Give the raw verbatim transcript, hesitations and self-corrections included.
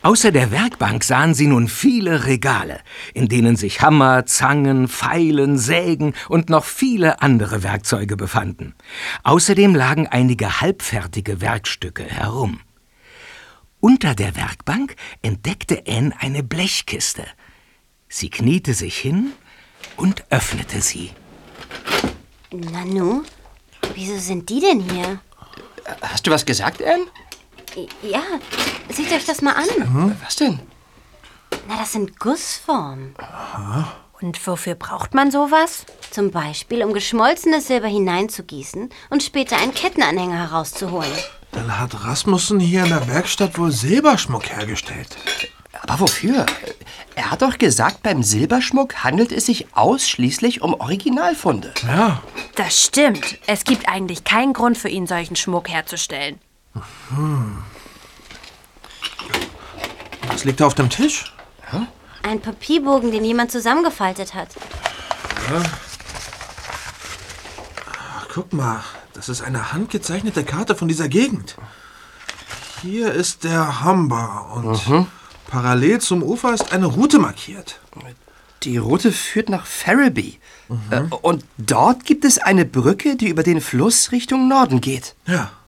Außer der Werkbank sahen sie nun viele Regale, in denen sich Hammer, Zangen, Feilen, Sägen und noch viele andere Werkzeuge befanden. Außerdem lagen einige halbfertige Werkstücke herum. Unter der Werkbank entdeckte Anne eine Blechkiste. Sie kniete sich hin und öffnete sie. Nanu, wieso sind die denn hier? Hast du was gesagt, Anne? Ja, seht euch das mal an. Mhm. Was denn? Na, das sind Gussformen. Aha. Und wofür braucht man sowas? Zum Beispiel, um geschmolzenes Silber hineinzugießen und später einen Kettenanhänger herauszuholen. Dann hat Rasmussen hier in der Werkstatt wohl Silberschmuck hergestellt. Aber wofür? Er hat doch gesagt, beim Silberschmuck handelt es sich ausschließlich um Originalfunde. Ja. Das stimmt. Es gibt eigentlich keinen Grund für ihn, solchen Schmuck herzustellen. Hm. Was liegt da auf dem Tisch? Ja? Ein Papierbogen, den jemand zusammengefaltet hat. Ja. Ach, guck mal, das ist eine handgezeichnete Karte von dieser Gegend. Hier ist der Humber und mhm. parallel zum Ufer ist eine Route markiert. Die Route führt nach Ferriby. Mhm. Äh, und dort gibt es eine Brücke, die über den Fluss Richtung Norden geht. Ja.